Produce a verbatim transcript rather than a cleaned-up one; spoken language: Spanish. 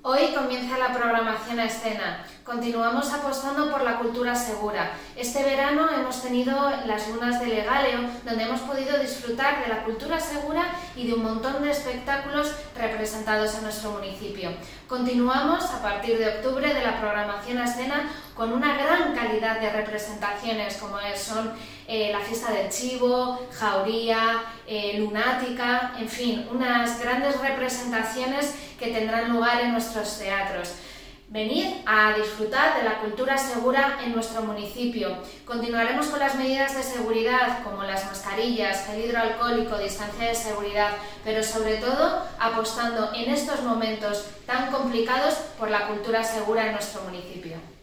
Hoy comienza la programación a escena. Continuamos apostando por la cultura segura. Este verano hemos tenido las lunas de Legaleo, donde hemos podido disfrutar de la cultura segura y de un montón de espectáculos representados en nuestro municipio. Continuamos a partir de octubre de la programación a escena con una gran calidad de representaciones, como son eh, la fiesta del chivo, jauría, eh, lunática, en fin, unas grandes representaciones que tendrán lugar en nuestros teatros. Venid a disfrutar de la cultura segura en nuestro municipio. Continuaremos con las medidas de seguridad como las mascarillas, gel hidroalcohólico, distancia de seguridad, pero sobre todo apostando en estos momentos tan complicados por la cultura segura en nuestro municipio.